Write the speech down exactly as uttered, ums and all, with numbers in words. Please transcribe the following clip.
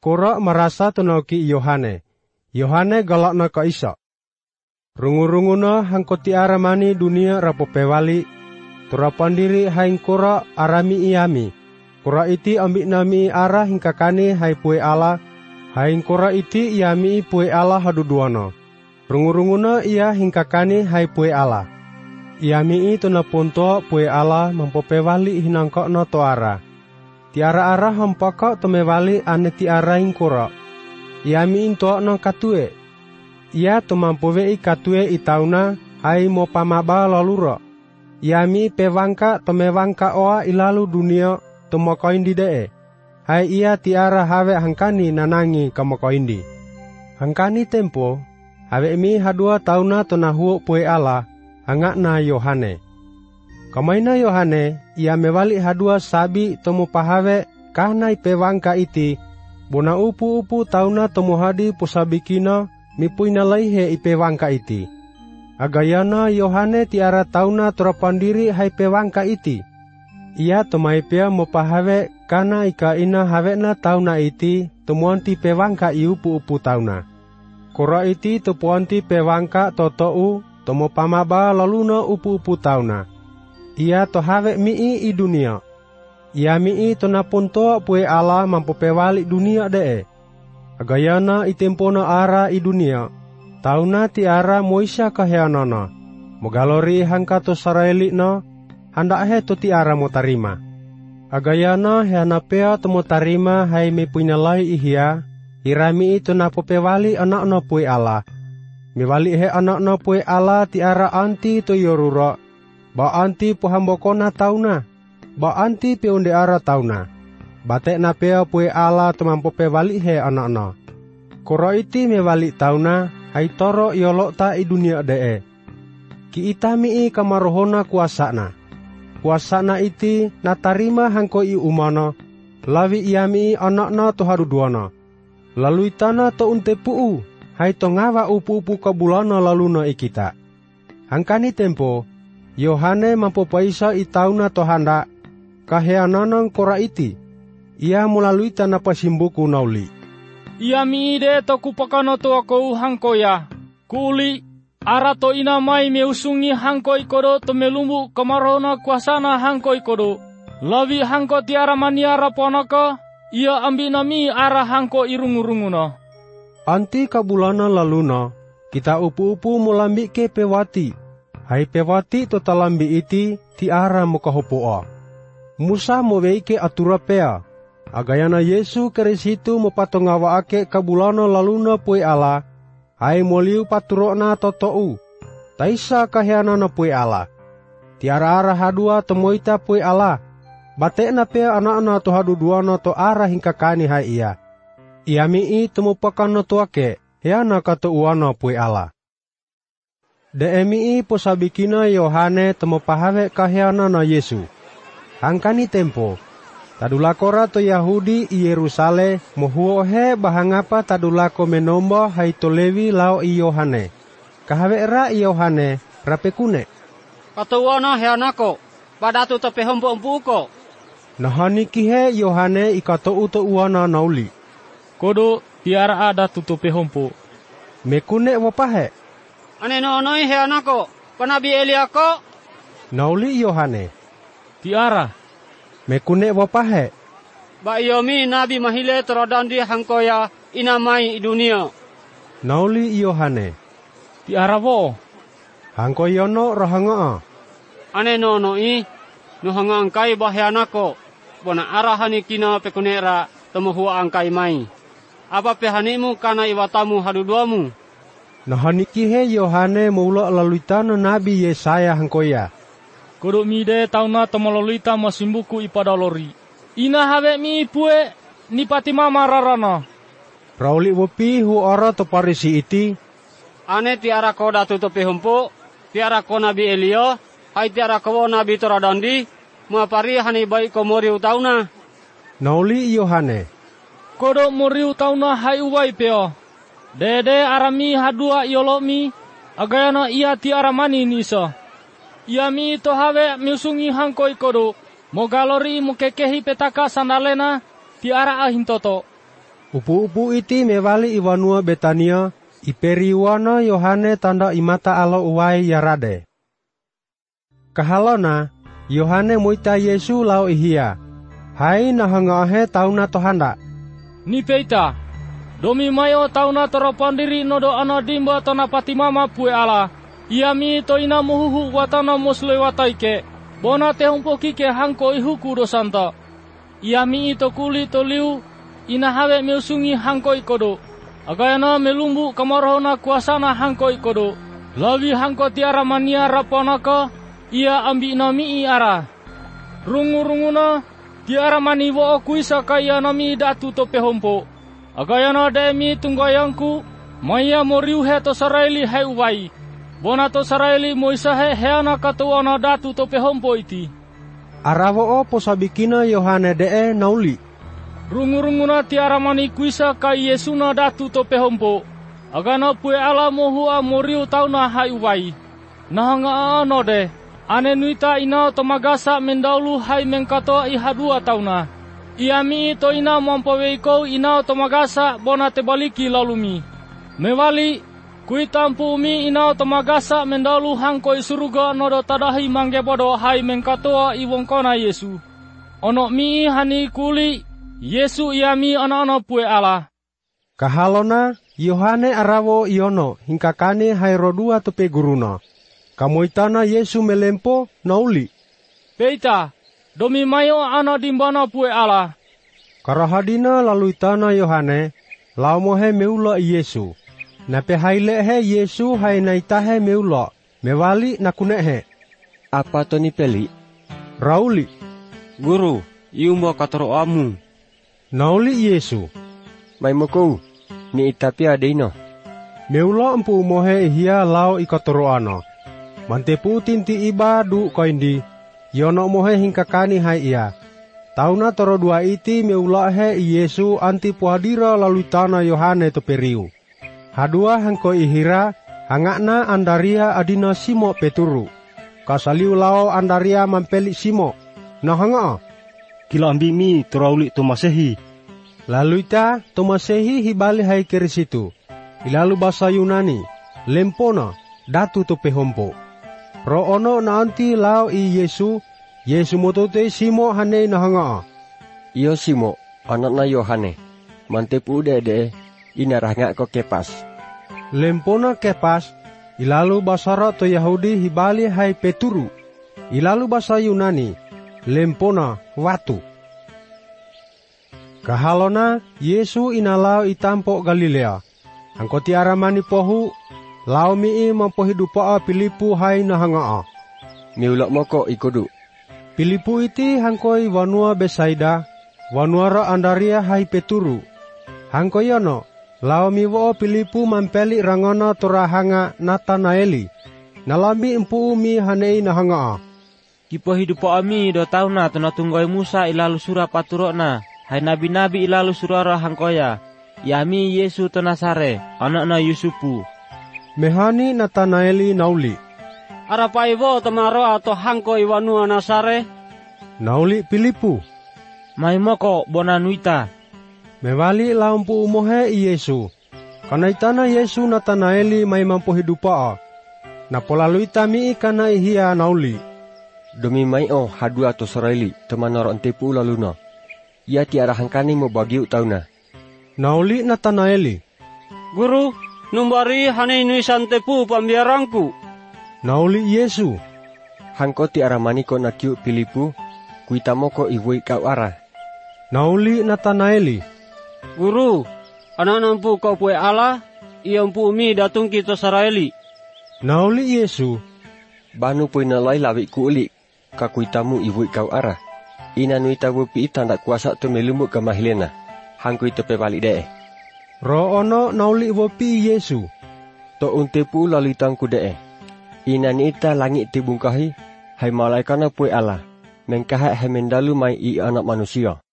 kura merasa tunoki Yohane. Yohane galakna ka isa. Rungu-runguna hangko tiara mani dunia rapo pewali. Turapan diri haing kura arami iami. Kura iti ambi nami ara hingkakani hai pue ala. Haing kura iti iami pue ala haduduana. Rungu-runguna ia hingkakani hai pue ala. Iami itu na punto pue ala mempopewali hinangkokno toara. Tiara ara hampaka tomewali ane tiara hing kura. Iami into no katue. Ia tumampuvei katue itauna hai mo pamaba laluro. Iami pevangka tomevangka oa ilalu dunia tumokoindi dee. Hai ia tiara hawe hangkani nanangi kamokoindi. Hangkani tempo, hawe mi hadua tauna tonahuo pue ala, angakna Yohane. Kamaina Yohane, ia mewali hadua sabi tomu pahawe kahnai pevangka iti, bona upu-upu tauna tomu hadi pusabikina mipuina laihe ipevangka iti. Agayana Yohane tiara tauna teropandiri hai pevangka iti. Ia tomaipea mopahawe kana ika ina hawena tauna iti tumuanti pevangka iupu-upu tauna. Kura iti tupuanti pevangka totou tomo pamaba laluna upu-upu tauna. Ia tohawe mii i dunia. Ia mii tonapunto pue ala mampopewali dunia dee. Agayana itempona ara i dunia. Tauna tiara moisha kaheanana. Mogalori hangka to saraeli no. Handak he to tiara mo tarima. Agayana heanapea to mo tarima hai me puinalai ihia. Irami itu na popewali anak no pue ala. Miwali he anak no pue ala tiara anti to yoruro. Ba anti pohambokona tauna. Ba anti peunde ara tauna. Batek na pea pue ala to mampopewali he anak no. Koro iti mewali tauna. Hai toro yolok ta i dunia dee. Ki itami i kamarohona kuasana. Kuasana iti natarima hangko i umana. Lawi iami anakna to haruduana. Lalu itana to unte puu. Hai to ngawa upu-upu kabulana laluna ikita. Hangkani tempo. Yohane mampopaisa itauna to handa. Kaheananang kora iti. Ia melalui tanah pasimbuku nauli. Ia miide to kupakano to ako hangkoya. Kuli, ara to inamai meusungi hangko ikodo to melumbu kamarona kuasana hangko ikodo. Lawi hangko tiara maniara ponaka, ia ambi nami ara hangko irungu-runguno. Anti kabulana laluna, kita upu-upu mulambi ke pewati. Hai pewati to talambi iti tiara mukahopoa. Musa moweike atura pea. Agayana Yesu kerisitu mopatongawa ake kabulana laluna pue ala. Hai moliu paturokna totou. Taisa kaheanana pue ala. Tiara ara hadua temoita pue ala. Batekna pea anak-anak to haduduana to ara hingkakani hai ia. Ia mii temupakana to ake. Heana kato uana pue ala. De mii posabikina Yohane temupahawe kaheanana Yesu. Hangkani tempo. Tadulakora to Yahudi i Yerusalem mohuohe bahangapa tadulako menombo hai to Lewi lao i Yohane. Kahawe ra i Yohane rapekune. Katuwana heanako padatu to pehompo-ompu ko. Nahani kihe Yohane ikato uto uana nauli. Kodo tiara ada tutu pehompo. Mekune wapahe. Ane nonoi heanako panabi Eliako. Nauli Yohane. Tiara. Mekune wapahe. Ba yomi nabi mahile terodandi hangkoya inamai dunia. Nauli Yohane. Tiara wo. Hangkoyono rohanga. Ane nono i nuhanga angkai bahyanako. Bona arahani kina pekunera temuhua angkai mai. Apa pehanimu kana iwatamu haduduamu. Nahani kihe Yohane mula laluitana nabi Yesaya hangkoya. Kudu mide tauna tomololita masimbuku ipadalori. Ina hawe mi pue ni patima mararana. Rauli wopi hu ora to parisi iti. Ane tiara ko datu to pehompo, tiara ko nabi Elio, hai tiara ko nabi toradandi, mapari hani baik ko mori utauna. Nauli Yohane. Kodo mori utauna hai uwai peo. Dede arami hadua yolomi, agayana ia tiara mani nisa. Ia mi to hawe miusungi hangko ikodo. Mogalori mukekehi petaka sandalena tiara ahintoto. Upu-upu iti mewali iwanua Betania, iperiwana Yohane tanda imata alo uwai yarade. Kahalona, Yohane muita Yesu lau ihia. Hai nahangahe tauna tohanda. Ni peita, domi mayo tauna toropandiri nodo ana dimba tona patimama pue ala. Iami to ina muhuhu watana mosle wataike. Bona te humpoki ke hangko ihuku dosanta. Iami ito kuli to liu ina hawe meusungi hangko ikodo. Agayana melumbu kamarahona kuasana hangko ikodo. Lawi hangko tiara mania raponaka ia ambi nami ara. Rungu-runguna tiara mani wo kuisa kaya nami datu tope hompo. Agayana demi tunggayangku maya moriu he to saraili hai uwai. Bona to saraili moisahe heana katuana datu tope hompo iti. Arawo o posabikina Yohane dee nauli. Rungu-runguna tiara mani kuisa kai Yesuna datu tope hompo. Agana pue ala mohua moriu tauna hai uwai. Nahanga ano de. Ane nuita ina tomagasa mendaulu hai mengkatoa ihadua tauna. Iami to ina mampoweiko ina tomagasa bona tebaliki lalumi. Mewali kuitampu mi ina tomagasa mendaulu hangko isuruga nodo tadahi mangebodo hai mengkatoa iwongkona Yesu. Ono mi hani kuli Yesu iami ana-ana pue ala. Kahalona Yohane arawo iono hingkakane hai rodua tope guruna. Kamoitana Yesu melempo nauli. Peita, domi mayo ana dimbana pue ala. Karahadina lalu itana Yohane, lau mohe meula Yesu. Nape haile he Yesu hai naitahe meula, mewali nakunehe. Apa to ni peli? Rauli. Guru, iumbo katoro amu. Nauli Yesu. Mai mokou, ni itapi adeino. Meula empu mohe ihia lau ikatoro ano. Mantepu tinti iba du koindi, yono mohe hingkakani hai ia. Tauna toro dua iti meula he Yesu anti puadira lalu tana Yohane to periu. Hadua hangko ihira, hangakna andaria adina Simo Peturu. Kasaliu lao andaria mampeli Simo. Nah hanga? Kila ambi mi terauli tomasehi. Lalu ita tomasehi hibali hai kerisitu. Ilalu bahasa Yunani, lempona, datu to pehompo. Ro ono na anti lao i Yesu, Yesu motote Simo hane na hanga. Iyo Simo, anak na Yohane. Mantepu dede, inarahngak ko Kepas. Lempona Kepas, ilalu basara to Yahudi hibali hai Peturu. Ilalu bahasa Yunani, lempona watu. Kahalona Yesu inalau itampo Galilea. Angkoti aramani pohu, lau mii mampohidupa Pilipu hai nahangaa. Miulak moko ikodu. Pilipu iti hangkoi wanua Besaida, wanuara andaria hai Peturu. Hangkoi yono, lau miwo Pilipu mampeli rangona torahanga Natanaeli. Nalambi empu mi hanei nahangaa. Kipohidupa ami do tauna tona tunggoi Musa ilalu surah paturokna. Hai nabi-nabi ilalu surara hangkoya. Yami Yesu tonasare, anakna Yusupu. Mehani Natanaeli nauli. Arapaivo tomaro atau hangko iwanua nasare. Nauli Pilipu. Mai moko bonanuita. Mewali lampu umohe Yesu. Kanaitana Yesu Natanaeli mai mampu hidupa. Napolalu itami ikana ihia nauli. Domi mai o hadu atau Saraili temanoro antepu laluna. Ia tiara hangkani mo bagiu tauna. Nauli Natanaeli. Guru, numbari hane nuisan tepu pambiarangku. Nauli Yesu. Hangko tiara maniko nakiu Pilipu, kuitamoko iwoi kau arah. Nauli Natanaeli. Guru, anak nampu kau pue ala, iampu mi datung kita Saraili. Nauli Yesu. Banu pui nalai lawi kuuli, kakuitamu iwoi kau arah. Ina nuita wupi tanda kuasa tu melumbu ke mahilena. Hangku itu pe balik dee. Ro ono nauli wopi Yesu. To untepu lalu tangku dee. Ina nita langit tibungkahi. Hai malaikana pue Allah. Mengkahak hai mendalu mai i anak manusia.